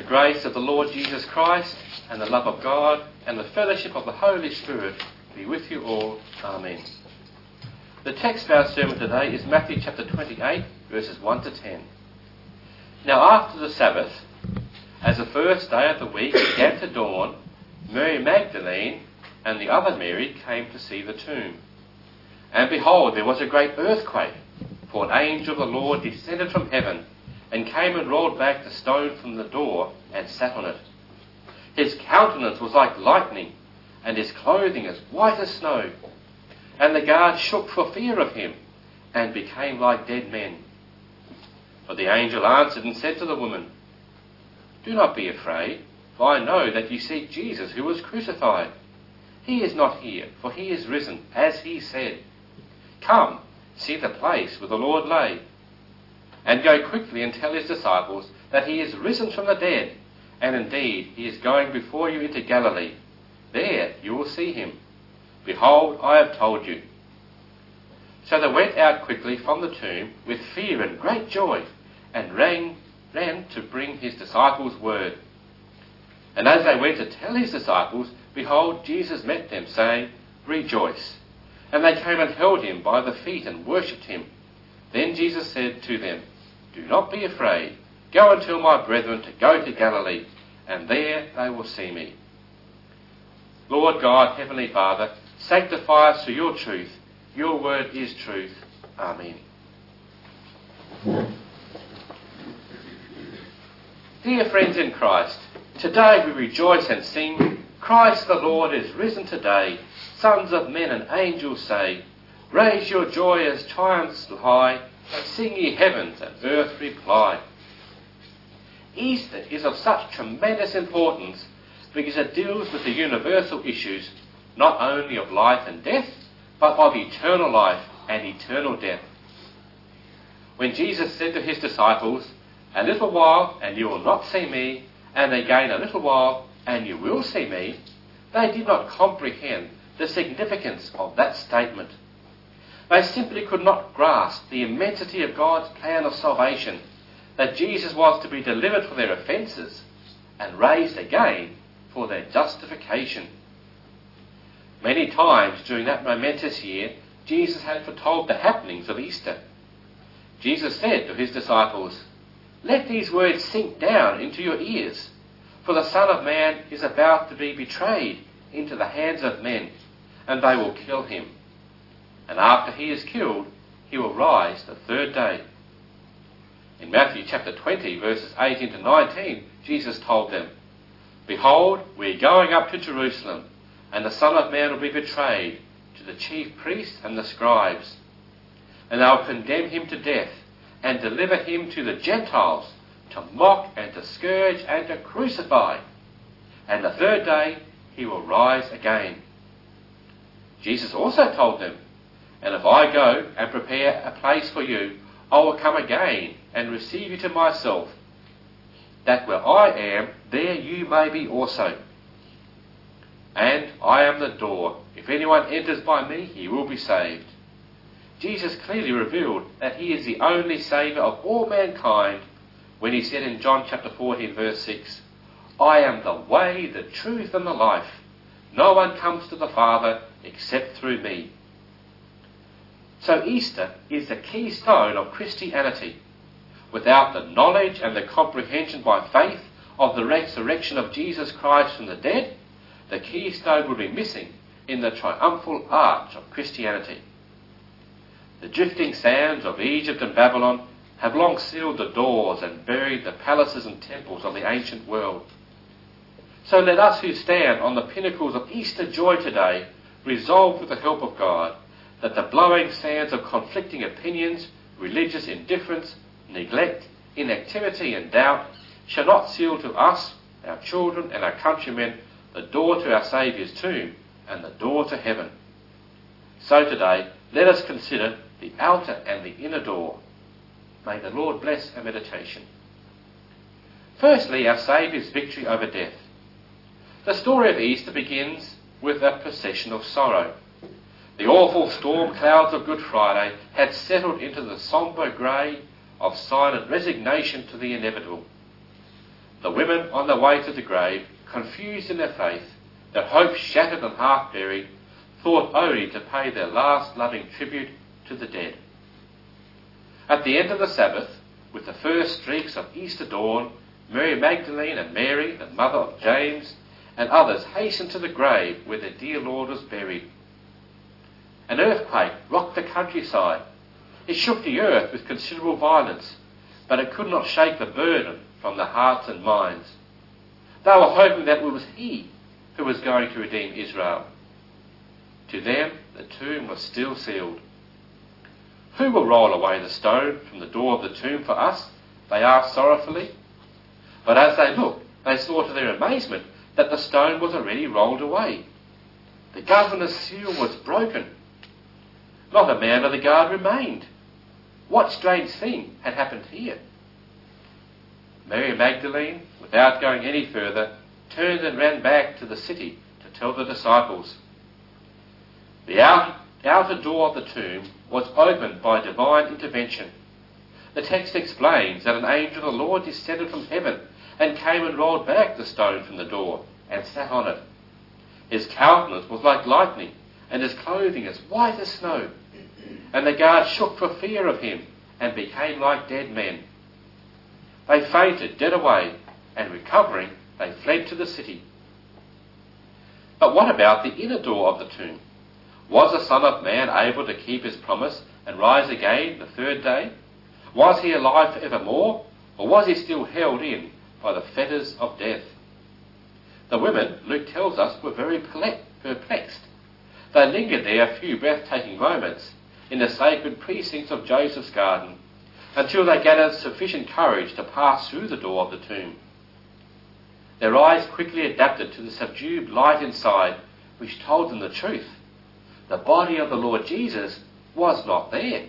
grace of the Lord Jesus Christ and the love of God and the fellowship of the Holy Spirit be with you all. Amen. The text for our sermon today is Matthew chapter 28, verses 1 to 10. Now after the Sabbath, as the first day of the week began to dawn, Mary Magdalene and the other Mary came to see the tomb. And behold, there was a great earthquake, for an angel of the Lord descended from heaven and came and rolled back the stone from the door and sat on it. His countenance was like lightning, and his clothing as white as snow. And the guards shook for fear of him, and became like dead men. But the angel answered and said to the woman, "Do not be afraid, for I know that you seek Jesus who was crucified. He is not here, for he is risen, as he said. Come, see the place where the Lord lay. And go quickly and tell his disciples that he is risen from the dead, and indeed he is going before you into Galilee. There you will see him. Behold, I have told you." So they went out quickly from the tomb with fear and great joy, and ran to bring his disciples word. And as they went to tell his disciples, behold, Jesus met them, saying, "Rejoice." And they came and held him by the feet and worshipped him. Then Jesus said to them, "Do not be afraid. Go and tell my brethren to go to Galilee, and there they will see me." Lord God, Heavenly Father, sanctify us through your truth. Your word is truth. Amen. Dear friends in Christ, today we rejoice and sing, "Christ the Lord is risen today. Sons of men and angels say, raise your joy as triumphs high, sing ye heavens and earth reply." Easter is of such tremendous importance because it deals with the universal issues not only of life and death, but of eternal life and eternal death. When Jesus said to his disciples, "A little while and you will not see me, and again a little while and you will see me," they did not comprehend the significance of that statement. They simply could not grasp the immensity of God's plan of salvation, that Jesus was to be delivered for their offences and raised again for their justification. Many times during that momentous year, Jesus had foretold the happenings of Easter. Jesus said to his disciples, "Let these words sink down into your ears, for the Son of Man is about to be betrayed into the hands of men, and they will kill him. And after he is killed, he will rise the third day." In Matthew chapter 20, verses 18 to 19, Jesus told them, "Behold, we are going up to Jerusalem, and the Son of Man will be betrayed to the chief priests and the scribes. And they will condemn him to death, and deliver him to the Gentiles, to mock and to scourge and to crucify. And the third day he will rise again." Jesus also told them, "And if I go and prepare a place for you, I will come again and receive you to myself, that where I am, there you may be also. And I am the door. If anyone enters by me, he will be saved." Jesus clearly revealed that he is the only Saviour of all mankind when he said in John chapter 14, verse 6, "I am the way, the truth and the life. No one comes to the Father except through me." So Easter is the keystone of Christianity. Without the knowledge and the comprehension by faith of the resurrection of Jesus Christ from the dead, the keystone would be missing in the triumphal arch of Christianity. The drifting sands of Egypt and Babylon have long sealed the doors and buried the palaces and temples of the ancient world. So let us who stand on the pinnacles of Easter joy today resolve with the help of God that the blowing sands of conflicting opinions, religious indifference, neglect, inactivity and doubt shall not seal to us, our children and our countrymen, the door to our Saviour's tomb and the door to heaven. So today, let us consider the outer and the inner door. May the Lord bless our meditation. Firstly, our Saviour's victory over death. The story of Easter begins with a procession of sorrow. The awful storm clouds of Good Friday had settled into the sombre grey of silent resignation to the inevitable. The women on their way to the grave, confused in their faith, their hope shattered and half buried, thought only to pay their last loving tribute to the dead. At the end of the Sabbath, with the first streaks of Easter dawn, Mary Magdalene and Mary, the mother of James, and others hastened to the grave where their dear Lord was buried. An earthquake rocked the countryside. It shook the earth with considerable violence, but it could not shake the burden from their hearts and minds. They were hoping that it was He who was going to redeem Israel. To them, the tomb was still sealed. Who will roll away the stone from the door of the tomb for us? They asked sorrowfully. But as they looked, they saw to their amazement that the stone was already rolled away. The governor's seal was broken. Not a man of the guard remained. What strange thing had happened here? Mary Magdalene, without going any further, turned and ran back to the city to tell the disciples. The outer door of the tomb was opened by divine intervention. The text explains that an angel of the Lord descended from heaven and came and rolled back the stone from the door and sat on it. His countenance was like lightning, and his clothing as white as snow. And the guards shook for fear of him and became like dead men. They fainted dead away, and recovering, they fled to the city. But what about the inner door of the tomb? Was the Son of Man able to keep his promise and rise again the third day? Was he alive for evermore, or was he still held in by the fetters of death? The women, Luke tells us, were very perplexed. They lingered there a few breathtaking moments in the sacred precincts of Joseph's garden until they gathered sufficient courage to pass through the door of the tomb. Their eyes quickly adapted to the subdued light inside, which told them the truth. The body of the Lord Jesus was not there.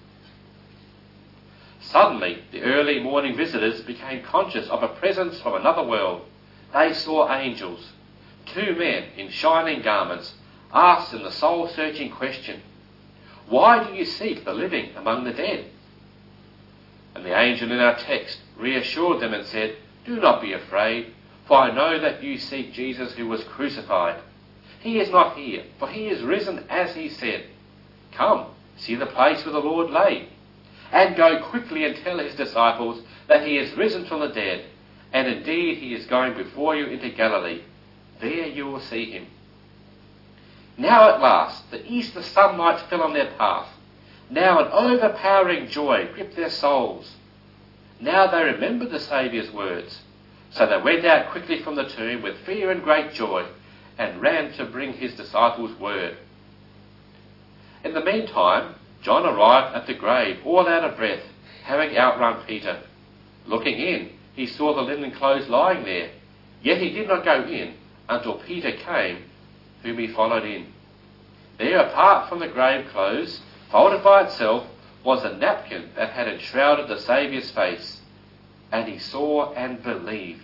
Suddenly, the early morning visitors became conscious of a presence from another world. They saw angels. 2 men in shining garments asked them the soul-searching question, "Why do you seek the living among the dead?" And the angel in our text reassured them and said, "Do not be afraid, for I know that you seek Jesus who was crucified. He is not here, for he is risen as he said. Come, see the place where the Lord lay, and go quickly and tell his disciples that he is risen from the dead, and indeed he is going before you into Galilee. There you will see him." Now at last the Easter sunlight fell on their path. Now an overpowering joy gripped their souls. Now they remembered the Saviour's words. So they went out quickly from the tomb with fear and great joy, and ran to bring his disciples word. In the meantime, John arrived at the grave, all out of breath, having outrun Peter. Looking in, he saw the linen clothes lying there, yet he did not go in until Peter came, whom he followed in. There, apart from the grave clothes, folded by itself, was a napkin that had enshrouded the Saviour's face, and he saw and believed.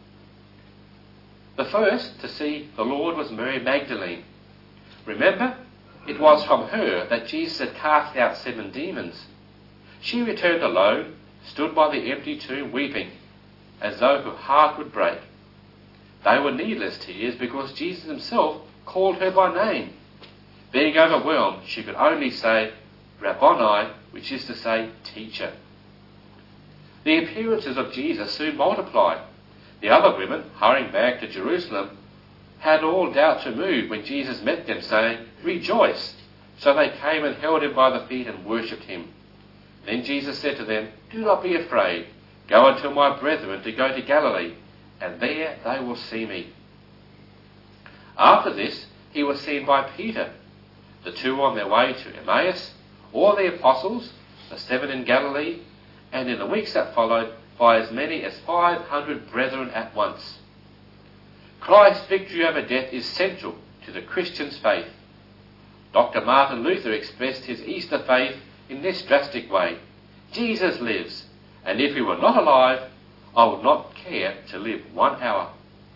The first to see the Lord was Mary Magdalene. Remember, it was from her that Jesus had cast out 7 demons. She returned alone, stood by the empty tomb weeping, as though her heart would break. They were needless tears because Jesus himself called her by name. Being overwhelmed, she could only say, "Rabboni," which is to say, "teacher." The appearances of Jesus soon multiplied. The other women, hurrying back to Jerusalem, had all doubts removed when Jesus met them, saying, "Rejoice!" So they came and held him by the feet and worshipped him. Then Jesus said to them, "Do not be afraid. Go and tell my brethren to go to Galilee, and there they will see me." After this, he was seen by Peter, the 2 on their way to Emmaus, all the apostles, the 7 in Galilee, and in the weeks that followed, by as many as 500 brethren at once. Christ's victory over death is central to the Christian's faith. Dr. Martin Luther expressed his Easter faith in this drastic way: Jesus lives, and if he were not alive, I would not care to live 1 hour.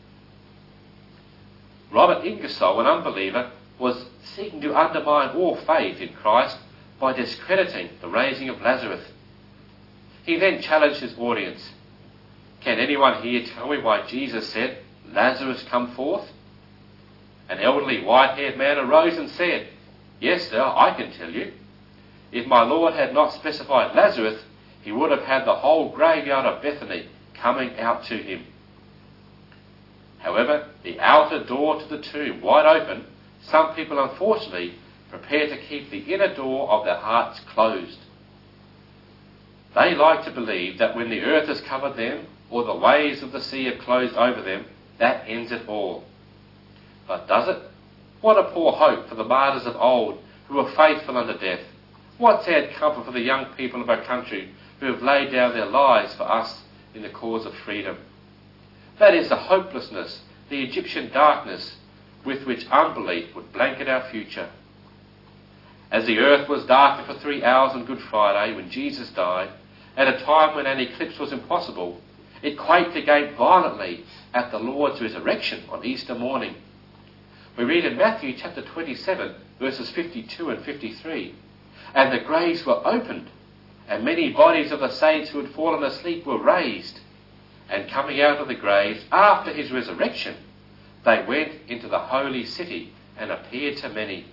Robert Ingersoll, an unbeliever, was seeking to undermine all faith in Christ by discrediting the raising of Lazarus. He then challenged his audience: Can anyone here tell me why Jesus said, Lazarus, come forth? An elderly white-haired man arose and said, Yes, sir, I can tell you. If my Lord had not specified Lazarus, he would have had the whole graveyard of Bethany coming out to him. However, the outer door to the tomb wide open, some people unfortunately prepare to keep the inner door of their hearts closed. They like to believe that when the earth has covered them, or the waves of the sea have closed over them, that ends it all. But does it? What a poor hope for the martyrs of old who were faithful unto death. What sad comfort for the young people of our country who have laid down their lives for us in the cause of freedom. That is the hopelessness, the Egyptian darkness with which unbelief would blanket our future. As the earth was darkened for 3 hours on Good Friday when Jesus died, at a time when an eclipse was impossible, it quaked again violently at the Lord's resurrection on Easter morning. We read in Matthew chapter 27, verses 52 and 53, And the graves were opened, and many bodies of the saints who had fallen asleep were raised. And coming out of the graves after his resurrection, they went into the holy city and appeared to many.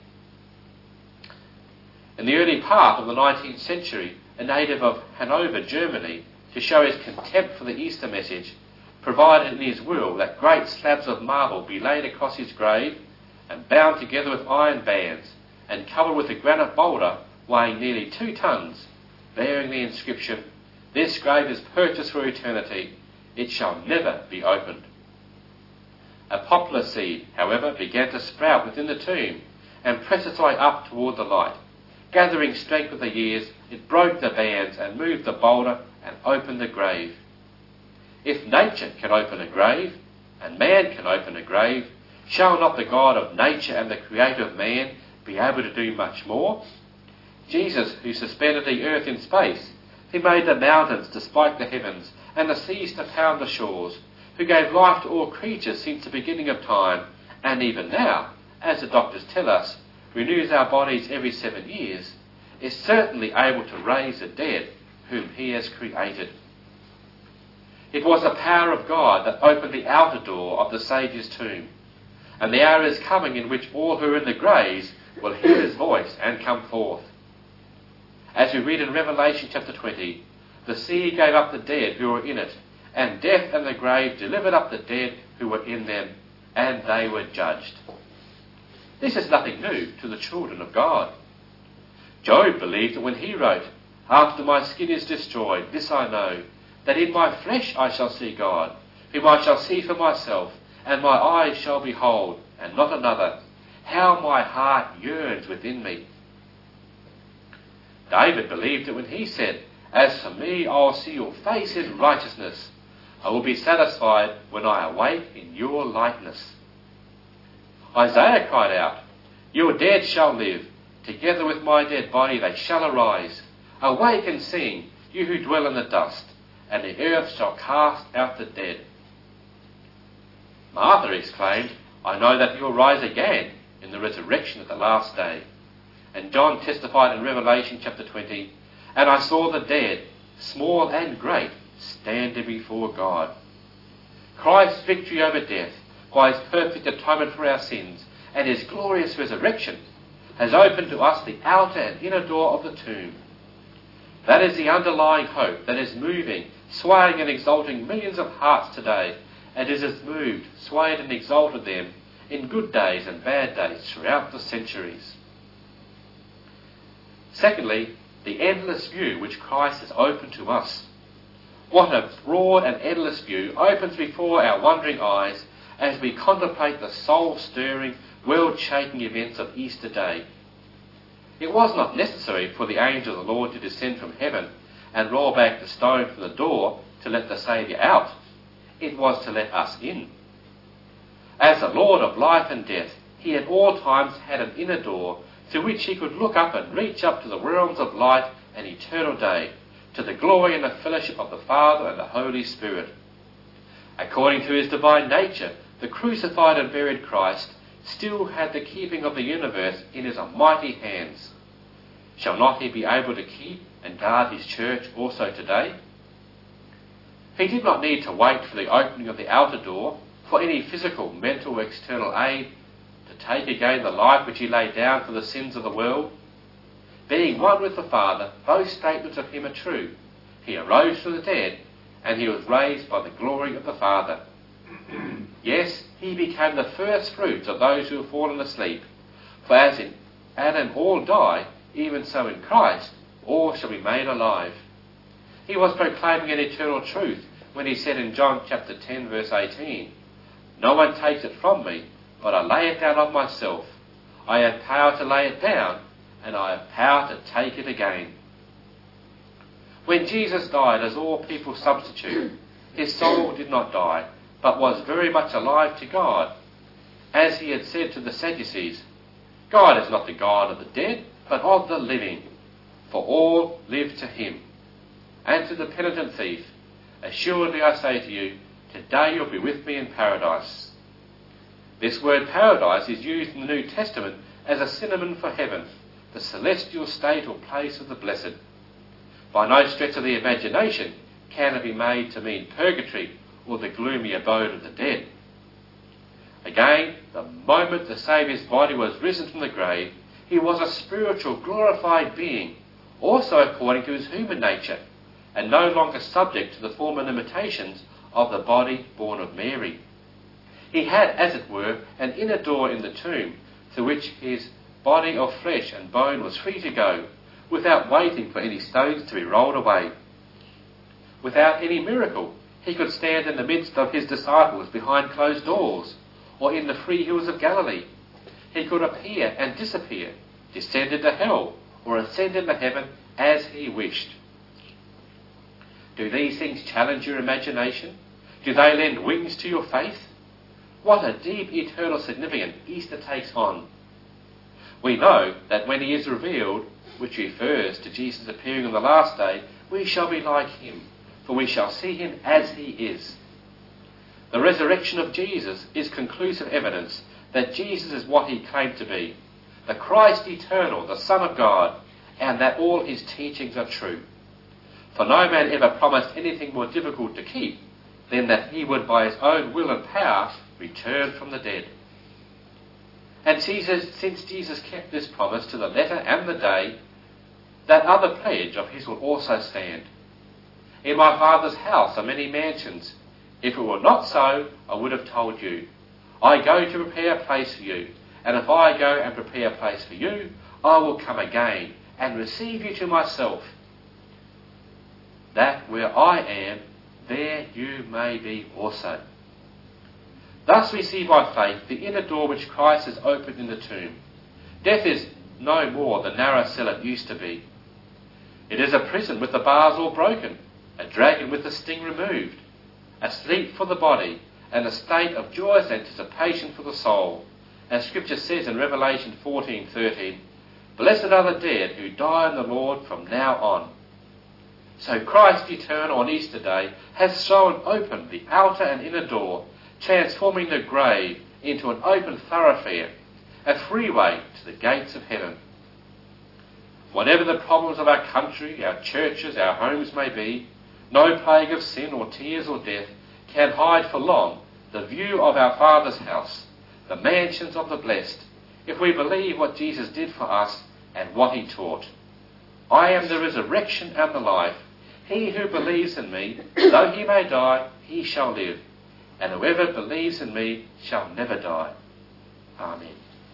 In the early part of the 19th century, a native of Hanover, Germany, to show his contempt for the Easter message, provided in his will that great slabs of marble be laid across his grave and bound together with iron bands and covered with a granite boulder weighing nearly 2 tons, bearing the inscription, This grave is purchased for eternity. It shall never be opened. A poplar seed, however, began to sprout within the tomb and press its way up toward the light. Gathering strength with the years, it broke the bands and moved the boulder and opened the grave. If nature can open a grave, and man can open a grave, shall not the God of nature and the creator of man be able to do much more? Jesus, who suspended the earth in space, who made the mountains to spike the heavens and the seas to pound the shores, who gave life to all creatures since the beginning of time, and even now, as the doctors tell us, renews our bodies every 7 years, is certainly able to raise the dead whom he has created. It was the power of God that opened the outer door of the Saviour's tomb, and the hour is coming in which all who are in the graves will hear his voice and come forth. As we read in Revelation chapter 20, the sea gave up the dead who were in it, and death and the grave delivered up the dead who were in them, and they were judged. This is nothing new to the children of God. Job believed that when he wrote, After my skin is destroyed, this I know, that in my flesh I shall see God, whom I shall see for myself, and my eyes shall behold, and not another. How my heart yearns within me. David believed it when he said, As for me, I will see your face in righteousness. I will be satisfied when I awake in your likeness. Isaiah cried out, Your dead shall live. Together with my dead body they shall arise. Awake and sing, you who dwell in the dust, and the earth shall cast out the dead. Martha exclaimed, I know that you will rise again in the resurrection at the last day. And John testified in Revelation chapter 20, And I saw the dead, small and great, standing before God. Christ's victory over death, by his perfect atonement for our sins, and his glorious resurrection, has opened to us the outer and inner door of the tomb. That is the underlying hope that is moving, swaying and exalting millions of hearts today, and it has moved, swayed and exalted them in good days and bad days throughout the centuries. Secondly, the endless view which Christ has opened to us. What a broad and endless view opens before our wondering eyes as we contemplate the soul-stirring, world-shaking events of Easter Day. It was not necessary for the angel of the Lord to descend from heaven and roll back the stone from the door to let the Saviour out. It was to let us in. As the Lord of life and death, he at all times had an inner door through which he could look up and reach up to the realms of light and eternal day, to the glory and the fellowship of the Father and the Holy Spirit. According to his divine nature, the crucified and buried Christ still had the keeping of the universe in his almighty hands. Shall not he be able to keep and guard his church also today? He did not need to wait for the opening of the outer door, for any physical, mental, or external aid, to take again the life which he laid down for the sins of the world. Being one with the Father, both statements of him are true. He arose from the dead, and he was raised by the glory of the Father. Yes, he became the first fruits of those who have fallen asleep. For as in Adam all die, even so in Christ all shall be made alive. He was proclaiming an eternal truth when he said in John chapter 10 verse 18, "No one takes it from me, but I lay it down of myself. I have power to lay it down, and I have power to take it again." When Jesus died as all people's substitute, his soul did not die, but was very much alive to God. As he had said to the Sadducees, "God is not the God of the dead, but of the living, for all live to him." And to the penitent thief, "Assuredly I say to you, today you'll be with me in paradise." This word paradise is used in the New Testament as a synonym for heaven, the celestial state or place of the blessed. By no stretch of the imagination can it be made to mean purgatory or the gloomy abode of the dead. Again, the moment the Saviour's body was risen from the grave, he was a spiritual, glorified being, also according to his human nature, and no longer subject to the former limitations of the body born of Mary. He had, as it were, an inner door in the tomb through which his body of flesh and bone was free to go, without waiting for any stones to be rolled away. Without any miracle, he could stand in the midst of his disciples behind closed doors, or in the free hills of Galilee. He could appear and disappear, descend into hell, or ascend into heaven as he wished. Do these things challenge your imagination? Do they lend wings to your faith? What a deep eternal significance Easter takes on. We know that when he is revealed, which refers to Jesus appearing on the last day, we shall be like him, for we shall see him as he is. The resurrection of Jesus is conclusive evidence that Jesus is what he claimed to be, the Christ eternal, the Son of God, and that all his teachings are true. For no man ever promised anything more difficult to keep than that he would by his own will and power return from the dead. And since Jesus kept this promise to the letter and the day, that other pledge of his will also stand. "In my Father's house are many mansions. If it were not so, I would have told you. I go to prepare a place for you. And if I go and prepare a place for you, I will come again and receive you to myself, that where I am, there you may be also." Thus we see by faith the inner door which Christ has opened in the tomb. Death is no more the narrow cell it used to be. It is a prison with the bars all broken, a dragon with the sting removed, a sleep for the body, and a state of joyous anticipation for the soul. As Scripture says in Revelation 14:13, "Blessed are the dead who die in the Lord from now on." So Christ eternal on Easter Day has thrown open the outer and inner door, transforming the grave into an open thoroughfare, a freeway to the gates of heaven. Whatever the problems of our country, our churches, our homes may be, no plague of sin or tears or death can hide for long the view of our Father's house, the mansions of the blessed, if we believe what Jesus did for us and what he taught. "I am the resurrection and the life. He who believes in me, though he may die, he shall live. And whoever believes in me shall never die." Amen.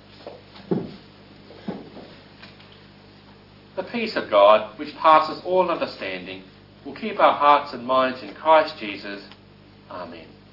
The peace of God, which passes all understanding, will keep our hearts and minds in Christ Jesus. Amen.